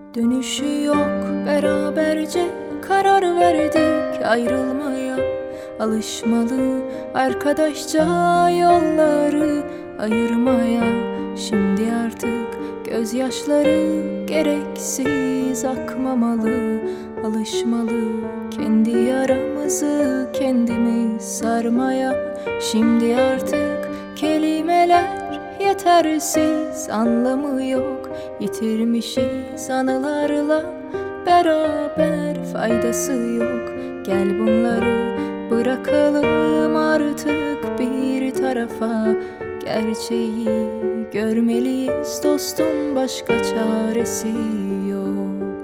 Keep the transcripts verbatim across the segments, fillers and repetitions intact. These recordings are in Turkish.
Dönüşü yok, beraberce karar verdik ayrılmaya. Alışmalı arkadaşça yolları ayırmaya. Şimdi artık gözyaşları gereksiz akmamalı. Alışmalı kendi yaramızı kendimiz sarmaya. Şimdi artık kelimeler yetersiz, anlamı yok. Yitirmişiz anılarla beraber, faydası yok. Gel bunları bırakalım artık bir tarafa. Gerçeği görmeliyiz dostum, başka çaresi yok.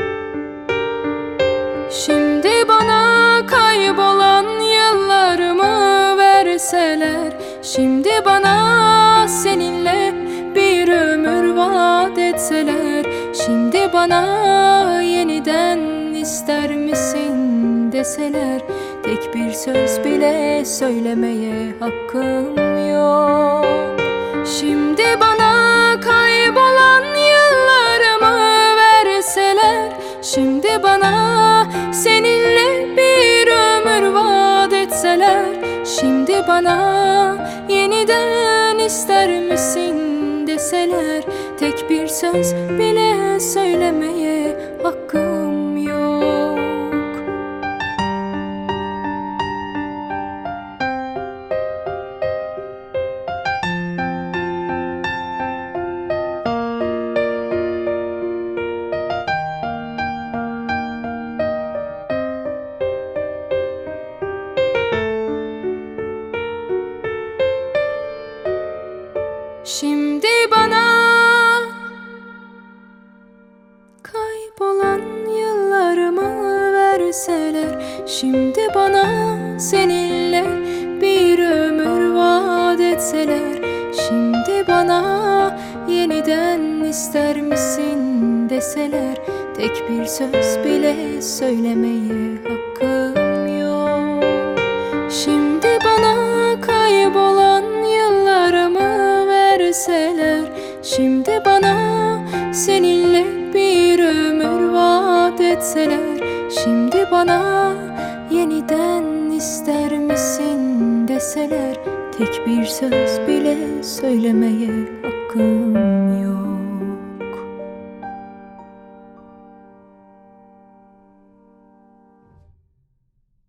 Şimdi bana kaybolan yıllarımı verseler, şimdi bana seninle bir ömür vaat etseler, şimdi bana yeniden ister misin deseler, tek bir söz bile söylemeye hakkım yok. Şimdi bana kaybolan yıllarımı verseler, şimdi bana seninle bir ömür vaat etseler, şimdi bana yeniden ister misin deseler, tek bir söz bile söylemeye hakkım yok. Şimdi bana kaybolan yıllarımı verseler, şimdi bana seninle bir ömür vaat etseler, şimdi bana yeniden ister misin deseler, tek bir söz bile söylemeye hakkım yok. Şimdi bana kaybolan yıllarımı verseler, şimdi bana seninle bir ömür vaat etseler, şimdi bana yeniden ister misin deseler, tek bir söz bile söylemeye hakkım